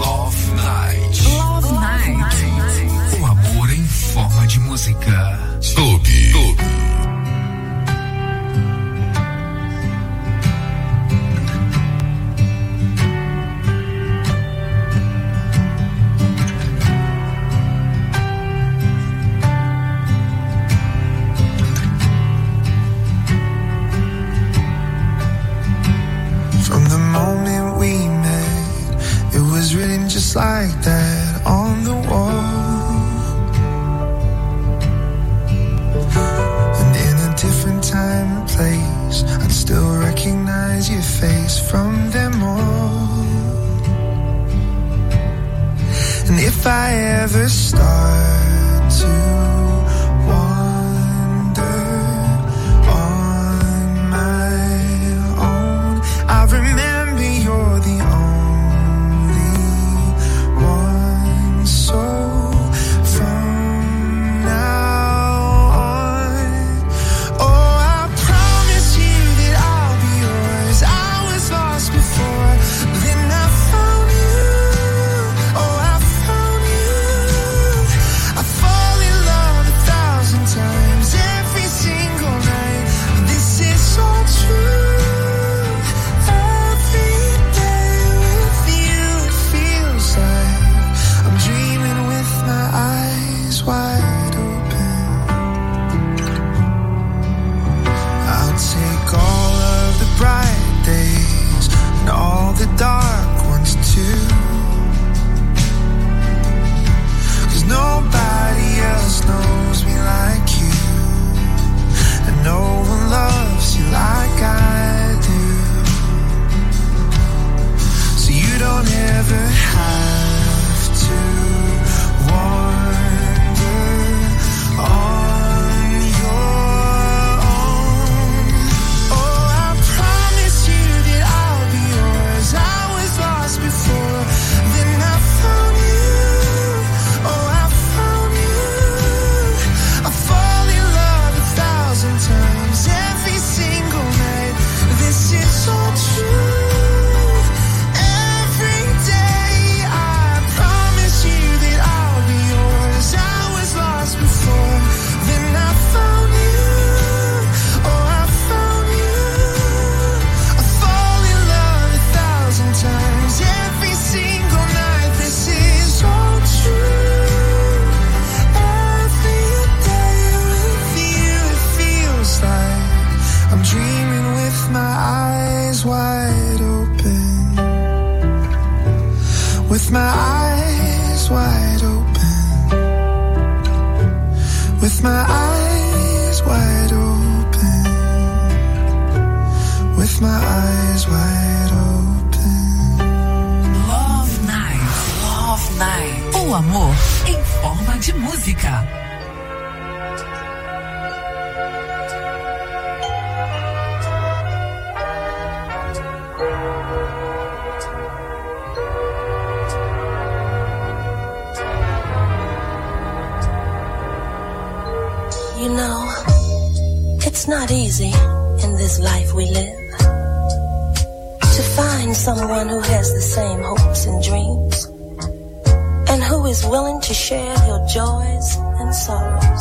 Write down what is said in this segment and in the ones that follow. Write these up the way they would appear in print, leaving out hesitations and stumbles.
Love Night. Love Night. O amor em forma de música. Clube. Just like that on the wall, and in a different time and place, I'd still recognize your face from them all. And if I ever start to wander on my own, I remember you're the only. So from now on, oh, I promise you that I'll be yours. I was lost before, then I found you. Oh, I found you. I fall in love 1,000 times every single night. This is so true. Every day with you it feels like I'm dreaming with my eyes wide open. I'll take all of the bright days and all the dark ones too, 'cause nobody else knows me like you, and no one loves you like I do. So you don't ever have to wander on your own. Oh, I promise you that I'll be yours. I was lost before, then I found you. Oh, I found you. I fall in love 1,000 times every single night. This is so true. Dreaming with my eyes wide open, with my eyes wide open, with my eyes wide open, with my eyes wide open. Love Night, Love Night. O amor em forma de música. You know, it's not easy in this life we live to find someone who has the same hopes and dreams and who is willing to share your joys and sorrows.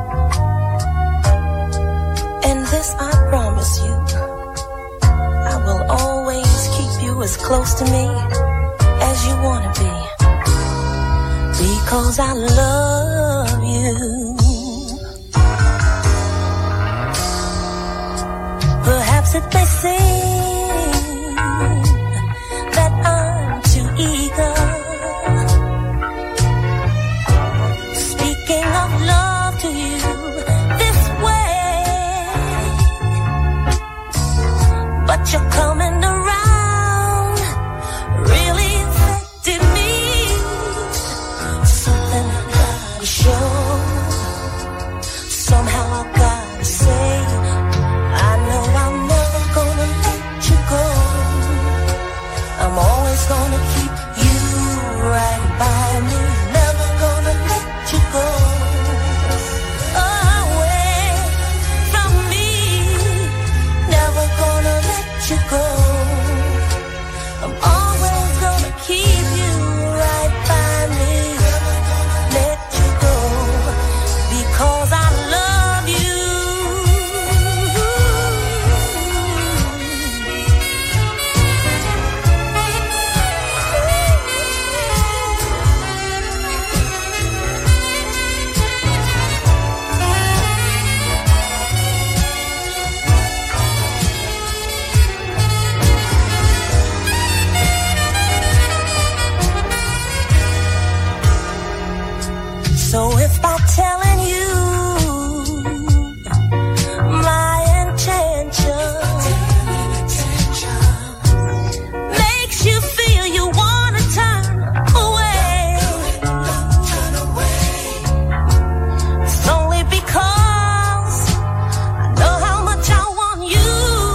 And this I promise you, I will always keep you as close to me as you want to be, because I love you. Perhaps it may seem that I'm too eager, speaking of love to you this way, but you're coming around really affected me. Something I gotta show, somehow I gotta say, I know I'm never gonna let you go. I'm always gonna keep you right by me, never gonna let you go away from me, never gonna let you go. I'm always gonna keep you So if by telling you my intention makes you feel you wanna turn away, it's only because I know how much I want you.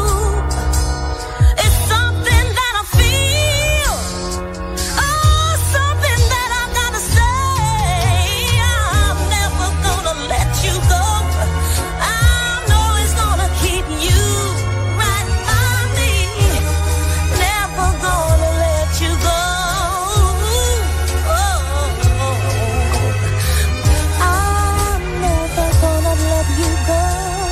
It's something that I feel, oh, something that I gotta say. I'm never gonna let you go. I know it's gonna keep you right by me. Never gonna let you go. I'm never gonna let you go.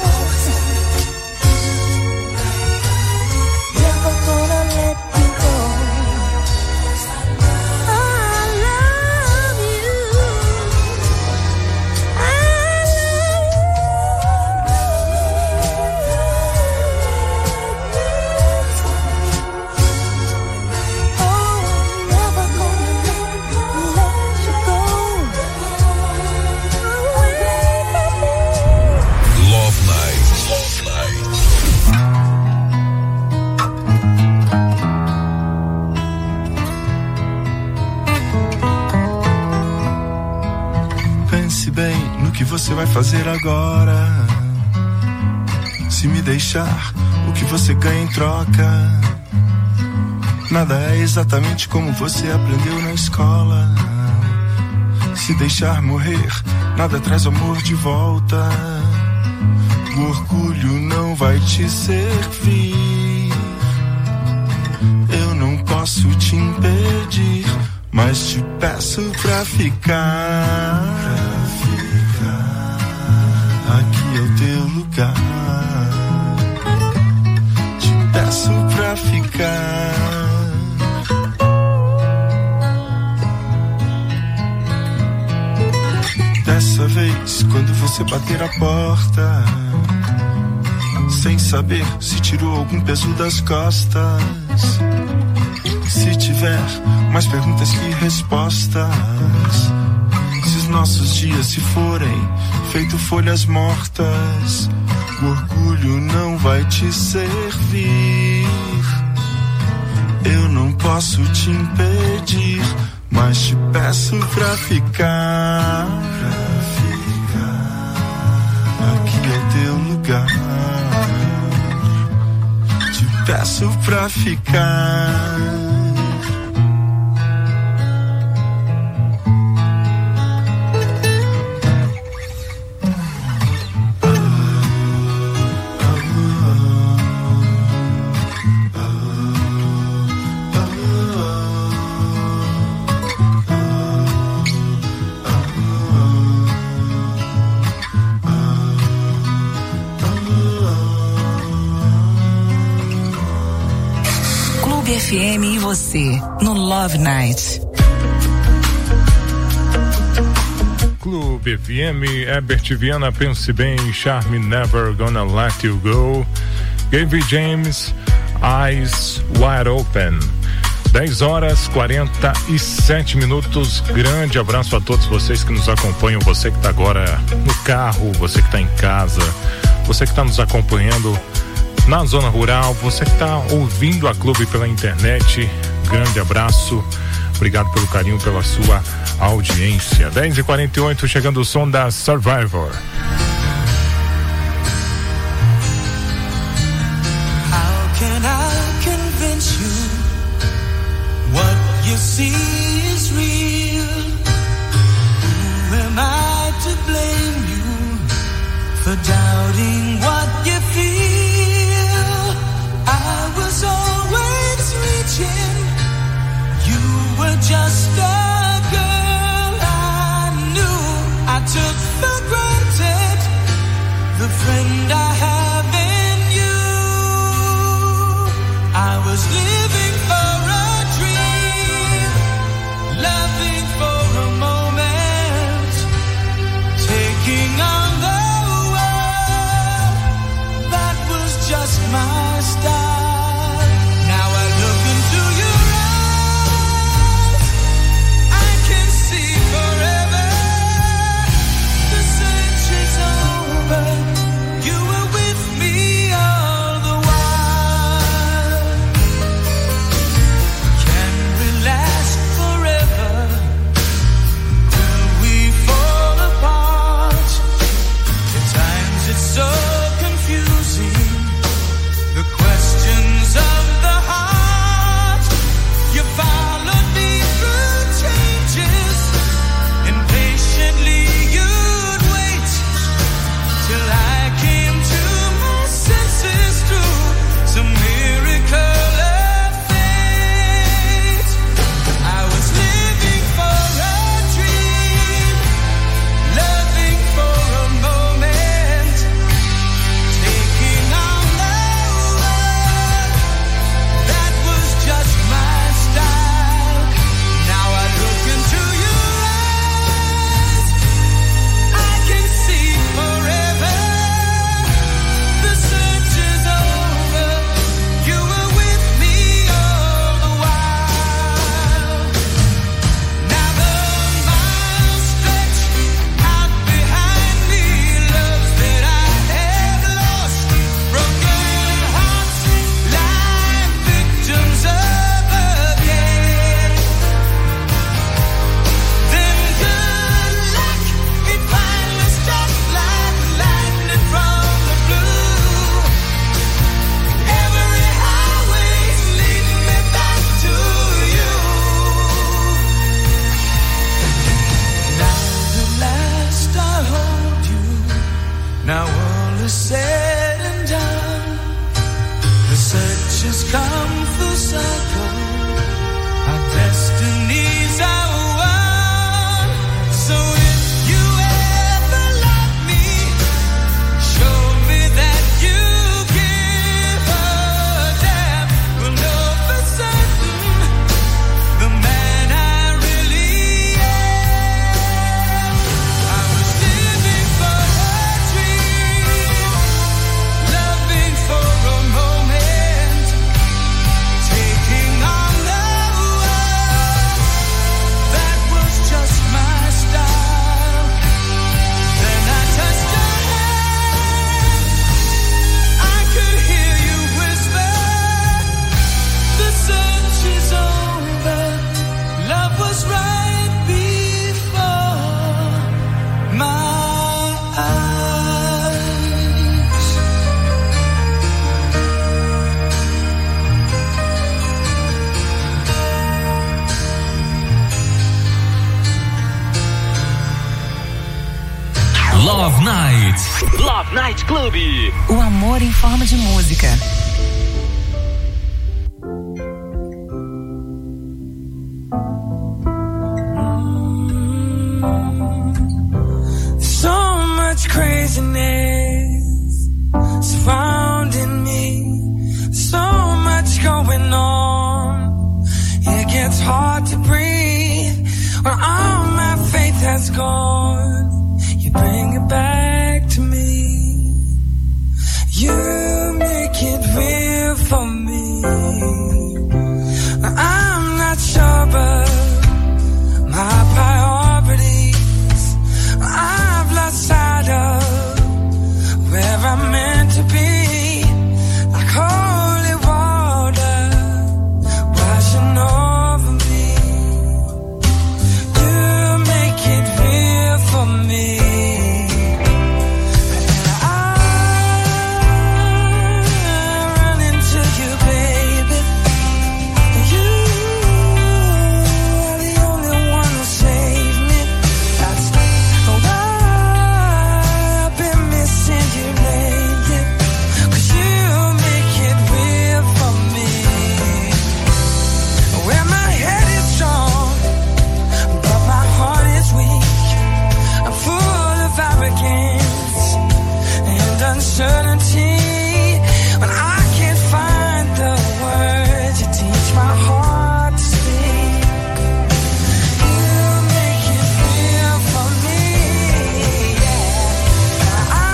Never gonna let you go. I love you. I Love Night. Love Night. Pense bem no que você vai fazer agora. Se me deixar, o que você ganha em troca? Nada é exatamente como você aprendeu na escola. Se deixar morrer, nada traz o amor de volta. O orgulho não vai te servir. Eu não posso te impedir, mas te peço pra ficar. Aqui é o teu lugar. Te peço pra ficar. Dessa vez, quando você bater a porta, sem saber se tirou algum peso das costas, se tiver mais perguntas que respostas, se os nossos dias se forem feito folhas mortas, o orgulho não vai te servir. Eu não posso te impedir, mas te peço pra ficar. Aqui é o teu lugar. Te peço pra ficar. FM e você no Love Night. Clube FM, Herbert Viana, pense bem, Charme Never Gonna Let You Go, Gaby James, Eyes Wide Open. 10h47. Grande abraço a todos vocês que nos acompanham, você que está agora no carro, você que está em casa, você que está nos acompanhando na zona rural, você que está ouvindo a Clube pela internet, grande abraço, obrigado pelo carinho, pela sua audiência. 10h48, chegando o som da Survivor. How can I convince you what you see is real? Who am I to blame you for doubting what you feel? I was always reaching. You were just a girl I knew. I took for granted. Love Night. Love Night Club. O amor em forma de música. So much craziness surrounding me. So much going on. It gets hard to breathe when all my faith has gone. You bring it back to me. You make it real for me. I'm not sure, but my priorities, I've lost sight of where I'm meant to be. Like holy water washing over me. You make it real for me. Uncertainty when I can't find the words. You teach my heart to speak. You make it real for me. Yeah. I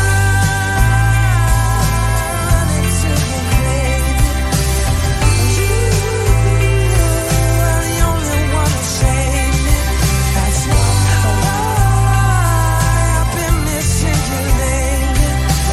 run into you, baby. You are the only one who saved me. That's why I've been missing you lately.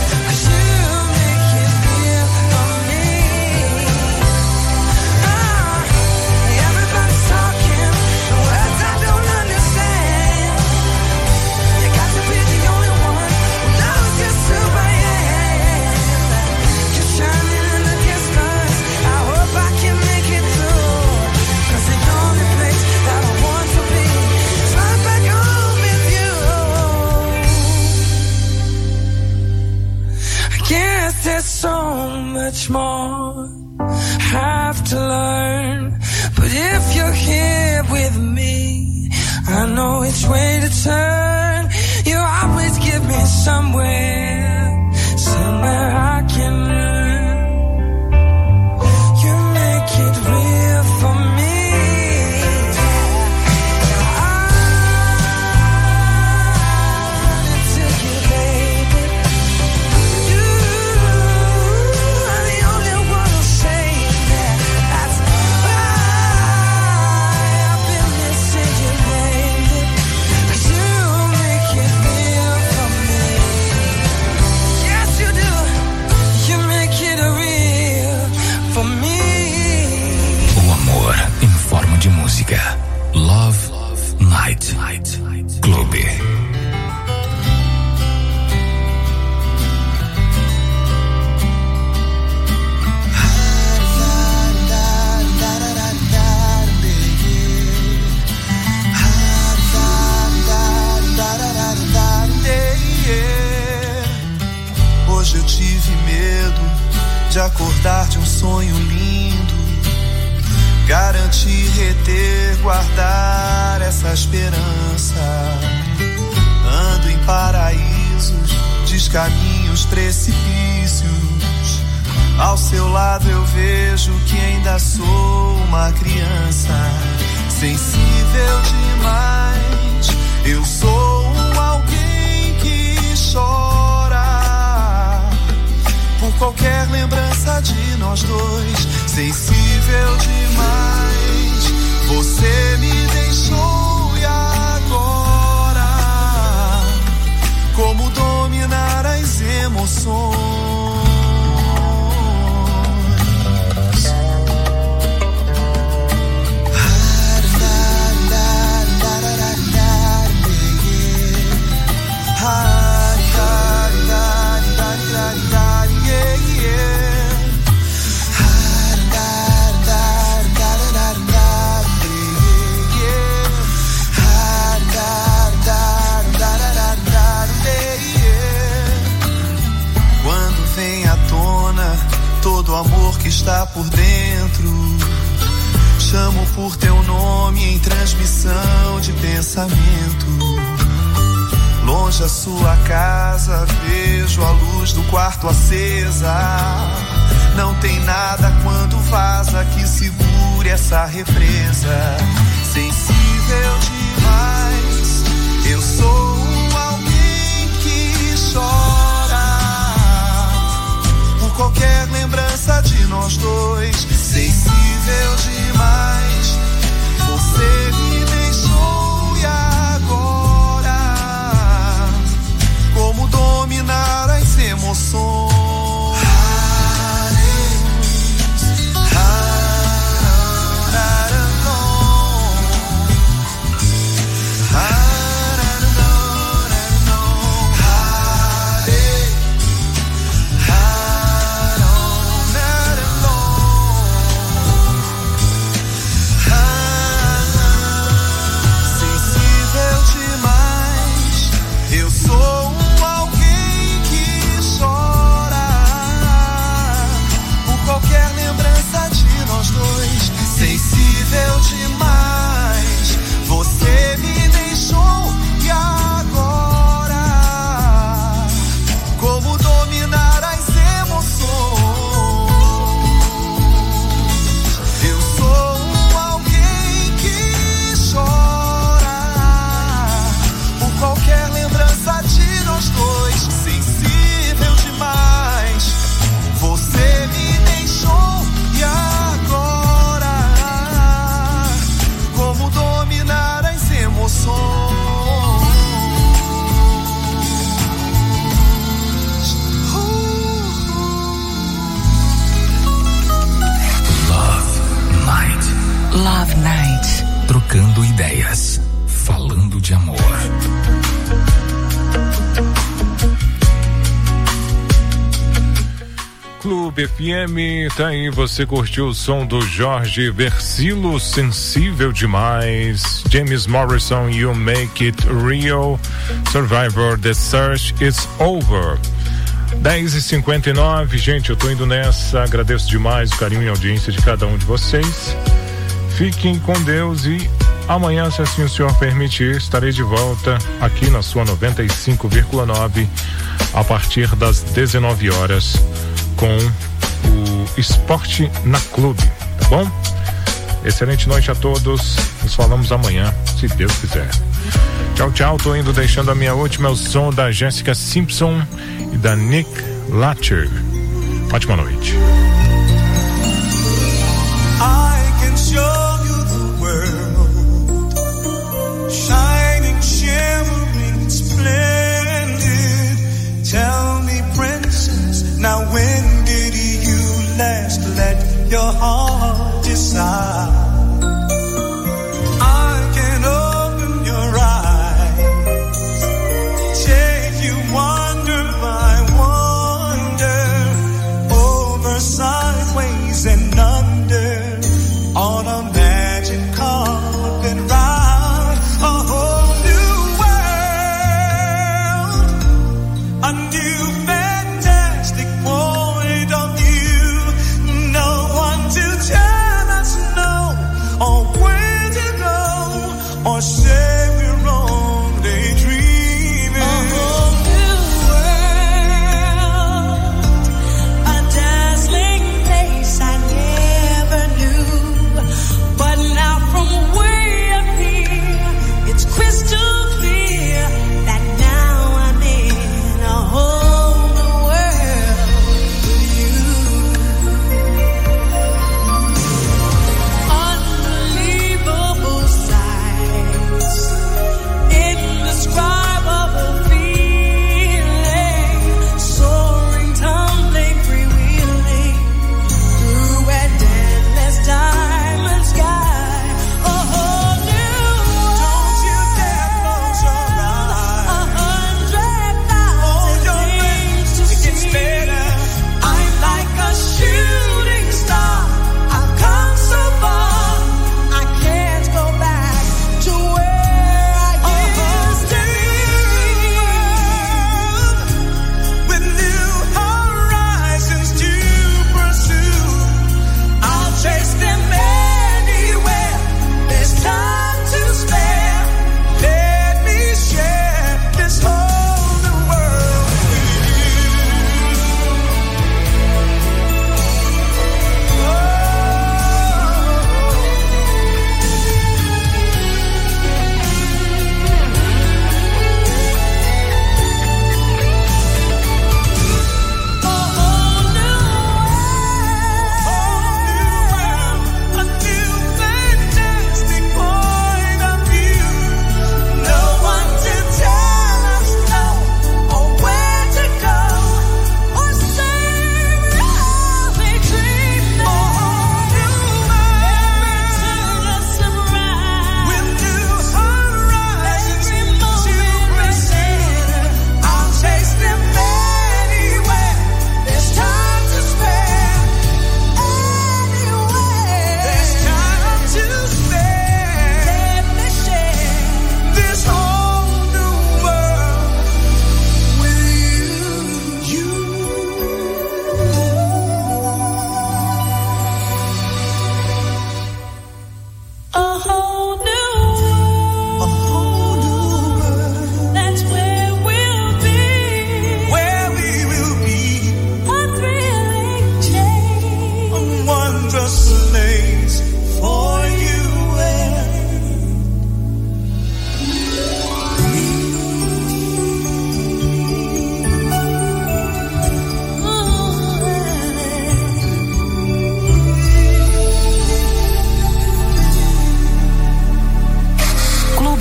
There's so much more I have to learn, but if you're here with me, I know which way to turn. You always give me somewhere I can learn. You make it real for me. Love Night Club. Hoje eu tive medo de acordar de um sonho lindo. Garantir, reter, guardar essa esperança. Ando em paraísos, descaminhos, precipícios. Ao seu lado eu vejo que ainda sou uma criança. Sensível demais, eu sou alguém que chora por qualquer lembrança de nós dois. Sensível demais, você me deixou e agora como dominar as emoções? está por dentro. Chamo por teu nome em transmissão de pensamento. Longe a sua casa, vejo a luz do quarto acesa. Não tem nada quando vaza que segure essa represa. Sensível demais, eu sou alguém que chora por qualquer lembrança de nós dois. Sensível demais, você me deixou e agora como dominar as emoções? Sensível demais, você me deixou e agora como dominar as emoções? Eu sou alguém que chora por qualquer lembrança de nós dois. Sensível demais, você me deixou e agora como dominar as emoções? Love Night. Love Night. Trocando ideias, falando de amor. Clube FM, tá aí, você curtiu o som do Jorge Versilo, Sensível Demais, James Morrison, You Make It Real, Survivor, The Search Is Over. 10h59, gente, eu tô indo nessa, agradeço demais o carinho e a audiência de cada um de vocês. Fiquem com Deus e amanhã, se assim o senhor permitir, estarei de volta aqui na sua 95,9 a partir das 19 horas com o Esporte na Clube, tá bom? Excelente noite a todos, nos falamos amanhã, se Deus quiser. Tchau, tchau, tô indo deixando a minha última, o som da Jessica Simpson e da Nick Latcher. Ótima noite. I can show you the world, shining, shimmering, splendid. Tell me, princess, now when did you last let your heart decide? I can open your eyes, take you wonder by wonder, over, sideways and under, on a magic carpet ride, a whole new world, a new fantastic point of view. No one to tell us no, or where to go, or say we're only dreaming. A whole new world, a dazzling place I never knew. But now from way up here, it's crystal clear that now I'm in a whole new world with you. Unbelievable sights,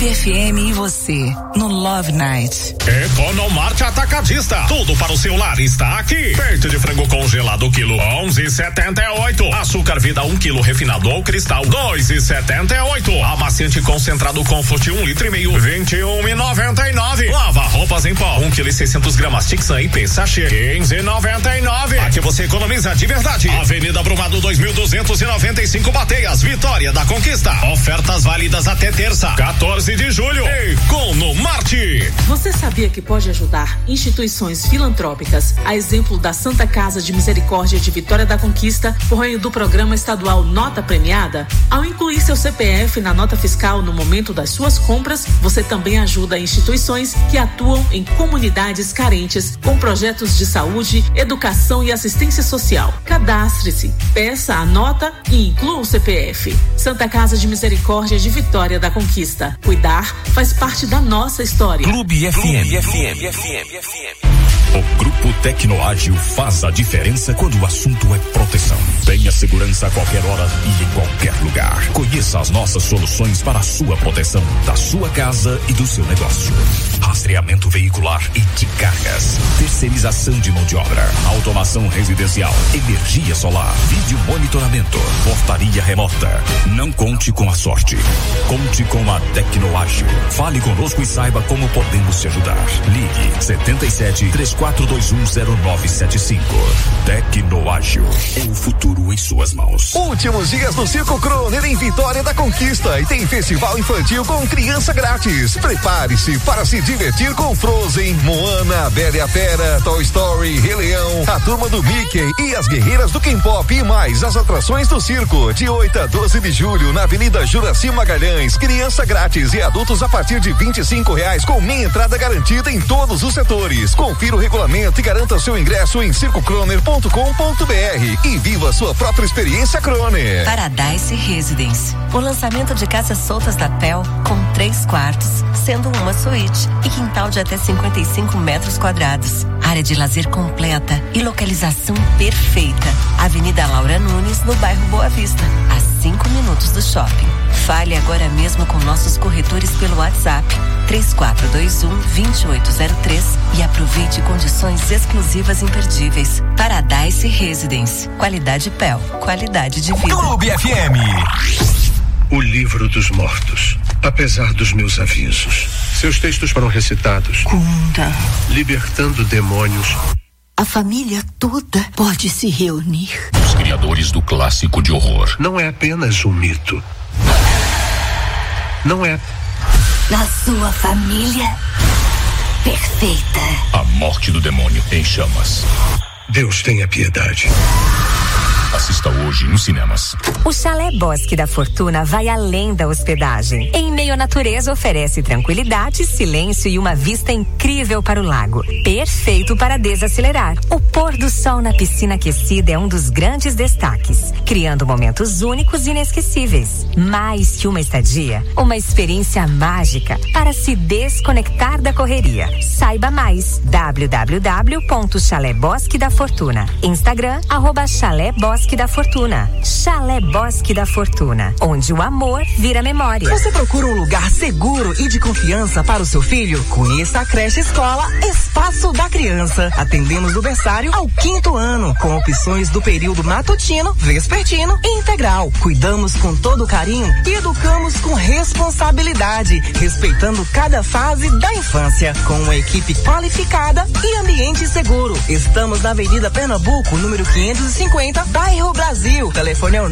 Clube FM e você no Love Night. Economarte Atacadista. Tudo para o seu lar está aqui. Peito de frango congelado quilo 11,78. Açúcar Vida 1 quilo refinado ao cristal 2,78. Amaciante concentrado Comfort 1,5 litro 21,99. Lava roupas em pó 1,6 kg Tixan IP sachê 15,99. Aqui você economiza de verdade. Avenida Brumado 2295 Bateias, Vitória da Conquista. Ofertas válidas até terça, 14 de julho. Economarte. Você sabia que pode ajudar instituições filantrópicas, a exemplo da Santa Casa de Misericórdia de Vitória da Conquista, por meio do programa estadual Nota Premiada? Ao incluir seu CPF na nota fiscal no momento das suas compras, você também ajuda instituições que atuam em comunidades carentes com projetos de saúde, educação e assistência social. Cadastre-se, peça a nota e inclua o CPF. Santa Casa de Misericórdia de Vitória da Conquista. Cuidar faz parte da nossa história. Clube FM. O Grupo Tecnoágil faz a diferença quando o assunto é proteção. Tenha segurança a qualquer hora e em qualquer lugar. Conheça as nossas soluções para a sua proteção, da sua casa e do seu negócio. Rastreamento veicular e de cargas. Terceirização de mão de obra. Automação residencial. Energia solar. Vídeo monitoramento. Portaria remota. Não conte com a sorte. Conte com a Tecnoágil. Fale conosco e saiba como podemos te ajudar. Ligue 77-3421-0975. Tecnoágil. É o futuro em suas mãos. Últimos dias do Circo Croner em Vitória da Conquista e tem festival infantil com criança grátis. Prepare-se para se divertir com Frozen, Moana, Bela e a Fera, Toy Story, Rei Leão, a turma do Mickey e as guerreiras do K-pop e mais as atrações do circo. De 8 a 12 de julho na Avenida Juraci Magalhães. Criança grátis e adultos a partir de R$25 com meia entrada garantida em todos os setores. Confira o regulamento e garanta seu ingresso em circocroner.com.br e viva sua própria experiência Croner. Paradise Residence. O lançamento de casas soltas da PEL com 3 quartos, sendo uma suíte e quintal de até 55 metros quadrados. Área de lazer completa e localização perfeita. Avenida Laura Nunes, no bairro Boa Vista, a 5 minutos do shopping. Fale agora mesmo com nossos corretores pelo WhatsApp 3421-2803 e aproveite condições exclusivas imperdíveis. Paradise Residence. Qualidade PEL. Qualidade de vida. Clube FM. O Livro dos Mortos. Apesar dos meus avisos, seus textos foram recitados. Kunda. Libertando demônios. A família toda pode se reunir. Os criadores do clássico de horror. Não é apenas um mito. Não é. Na sua família perfeita. A morte do demônio em chamas. Deus tenha piedade. Assista hoje nos cinemas. O Chalé Bosque da Fortuna vai além da hospedagem. Em meio à natureza, oferece tranquilidade, silêncio e uma vista incrível para o lago. Perfeito para desacelerar. O pôr do sol na piscina aquecida é um dos grandes destaques, criando momentos únicos e inesquecíveis. Mais que uma estadia, uma experiência mágica para se desconectar da correria. Saiba mais. www.Chalé Bosque da Fortuna. Instagram, @Chalé Bosque da Fortuna. Chalé Bosque da Fortuna, onde o amor vira memória. Você procura um lugar seguro e de confiança para o seu filho? Conheça a creche escola Espaço da Criança. Atendemos do berçário ao 5º ano, com opções do período matutino, vespertino e integral. Cuidamos com todo carinho e educamos com responsabilidade, respeitando cada fase da infância, com uma equipe qualificada e ambiente seguro. Estamos na Avenida Pernambuco, número 550, bairro Brasil. Telefone é o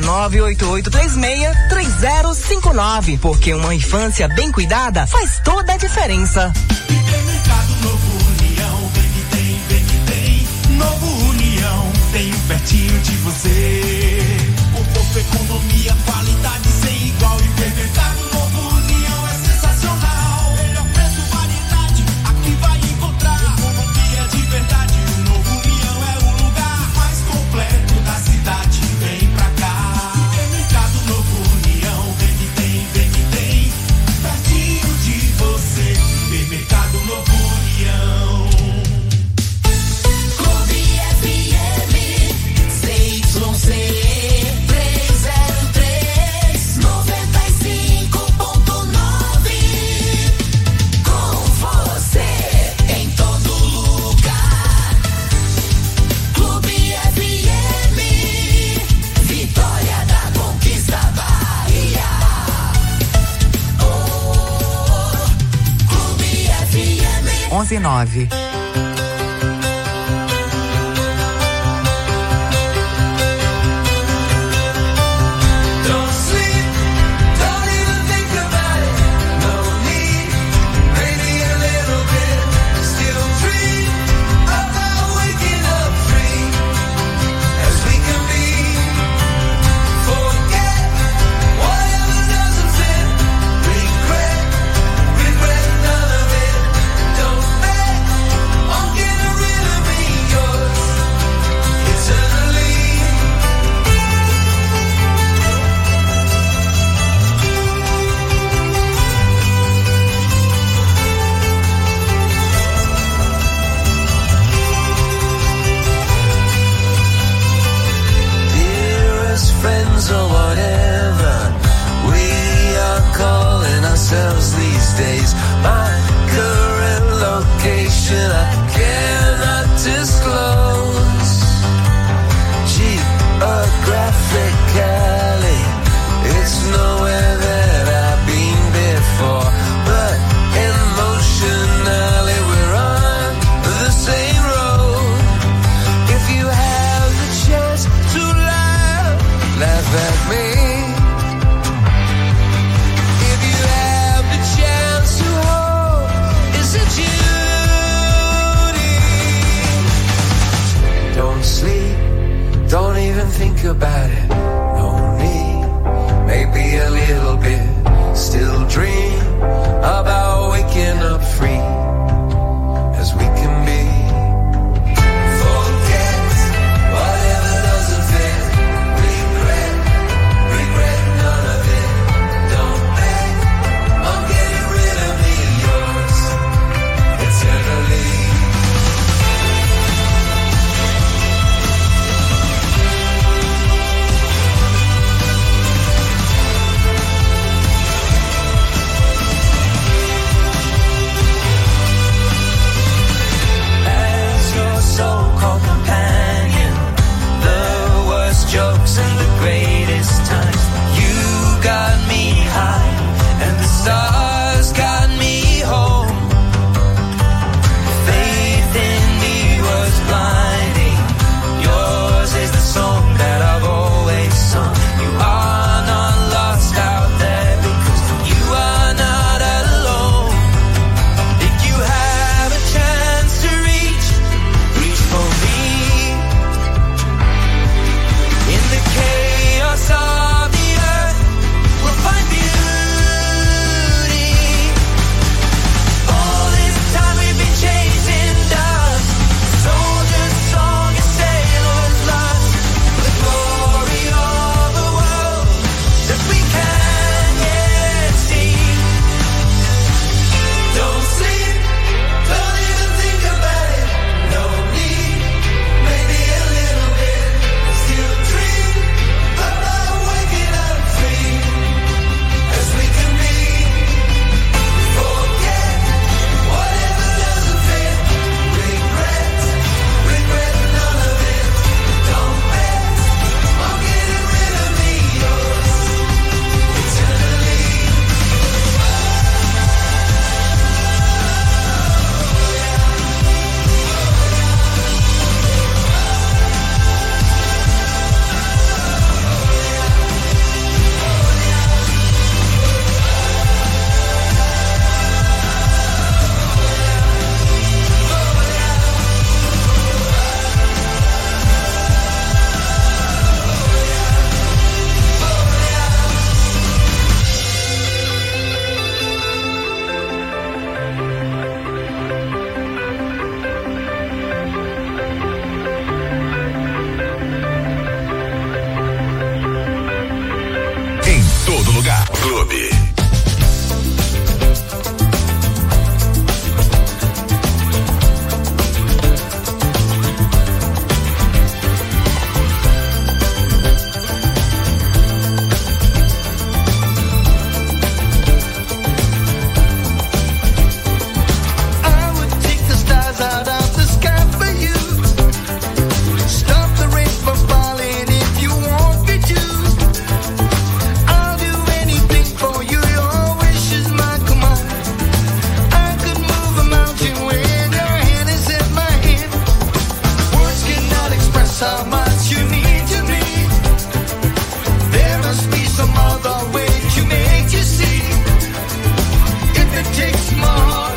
98836-3059, porque uma infância bem cuidada faz toda a diferença. Supermercado Novo União, vem que tem. Novo União, tem um pertinho de você. Conforto, economia, qualidade sem igual. Supermercado Novo União é sensacional. Melhor preço, variedade, aqui vai encontrar. Economia de verdade, o Novo União é o lugar mais completo da cidade. Vem pra cá. Supermercado Novo União, vem que tem. Pertinho de você. Supermercado Novo União. Clube FM, CYC 303 95. 1109. Or whatever we are calling ourselves these days. My current location I cannot disclose. Geographically, it's nowhere that I've been before, but emotionally we're on the same road. If you have the chance to laugh at me. If you have the chance to hold, is it you? Don't sleep, don't even think about it. No need, maybe a little bit. Still dream about waking up free as we can be.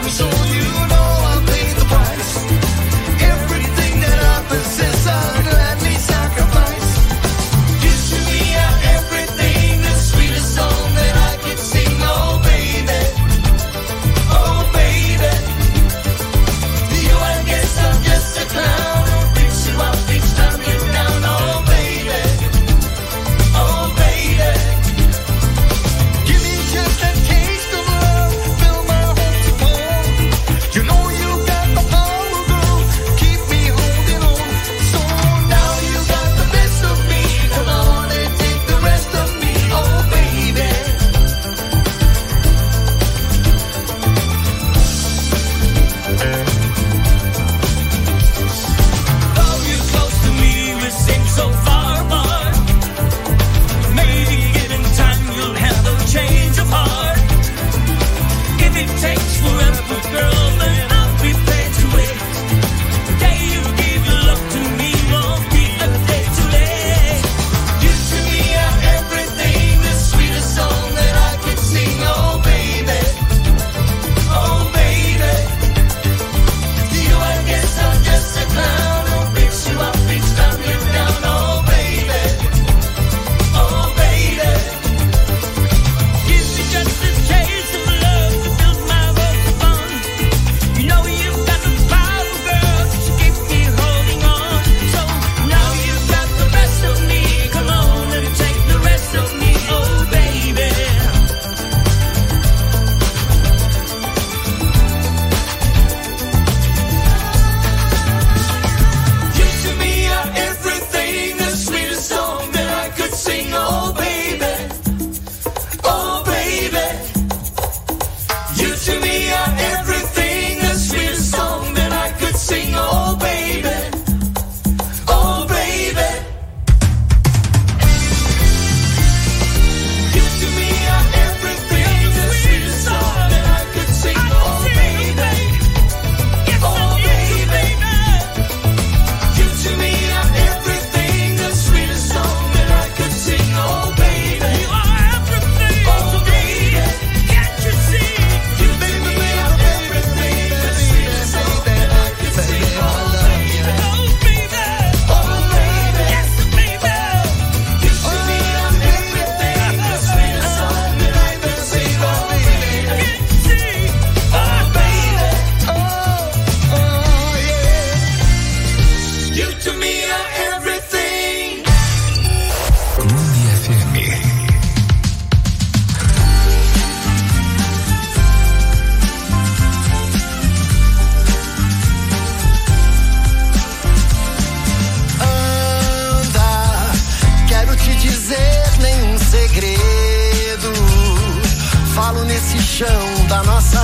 chão da nossa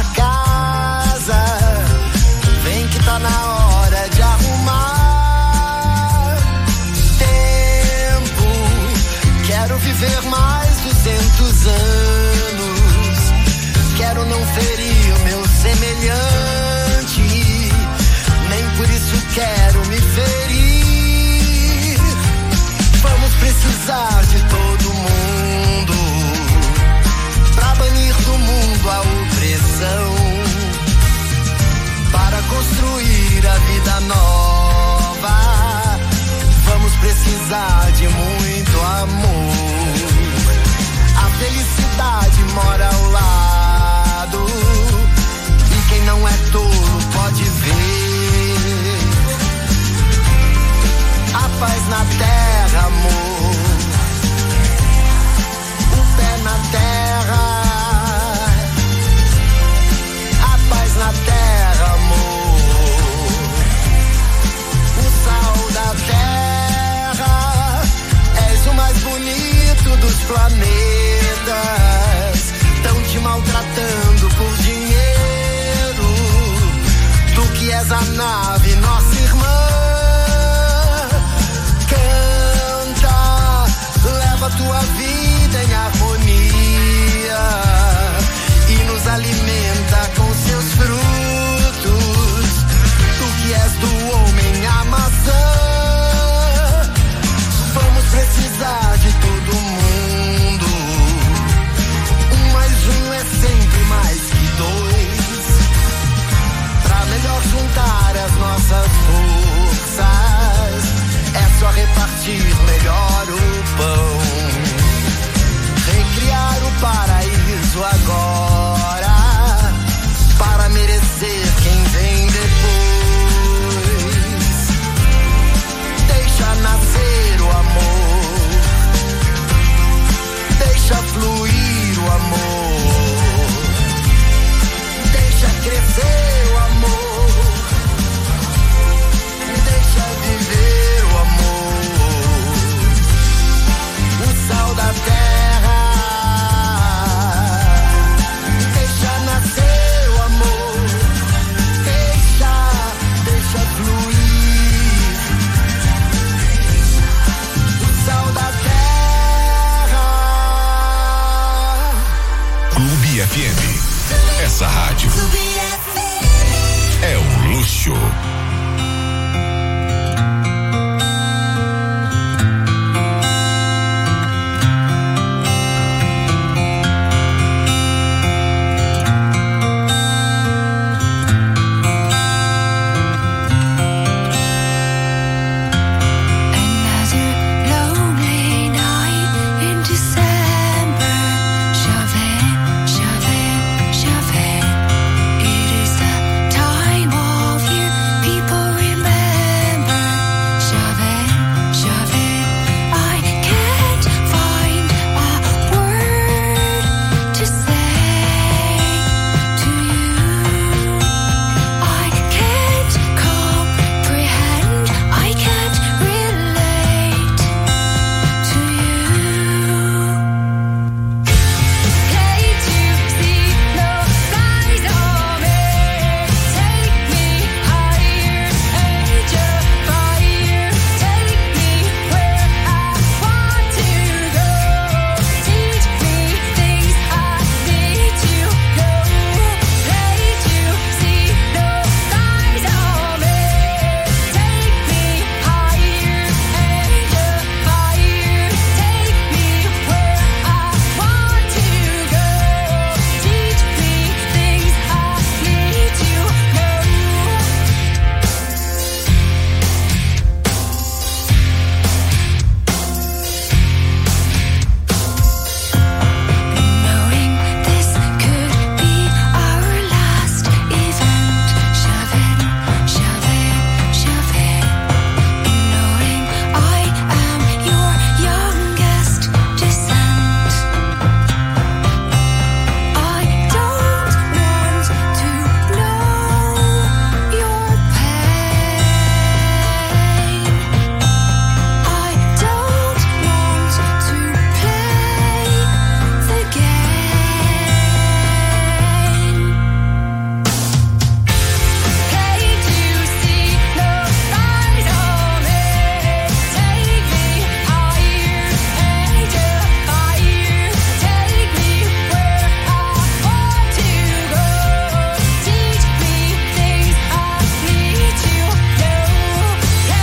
casa. Vem que tá na hora de arrumar. Tempo, quero viver mais 200 anos. Quero não ferir o meu semelhante, nem por isso quero me ferir. Vamos precisar de todo mundo pra banir do mundo a opressão, para construir a vida nova. Vamos precisar de muito amor. A felicidade mora ao lado, e quem não é tolo pode ver. A paz na terra, amor, o pé na terra. A paz na terra, amor, o sal da terra. És o mais bonito dos planetas, tão te maltratando por dinheiro. Tu que és a nave, nossa irmã. Leva tua vida em harmonia e nos alimenta com seus frutos. Tu que és do homem a maçã. Vamos precisar de todo mundo. 1 mais 1 é sempre mais que 2. rádio. É um luxo.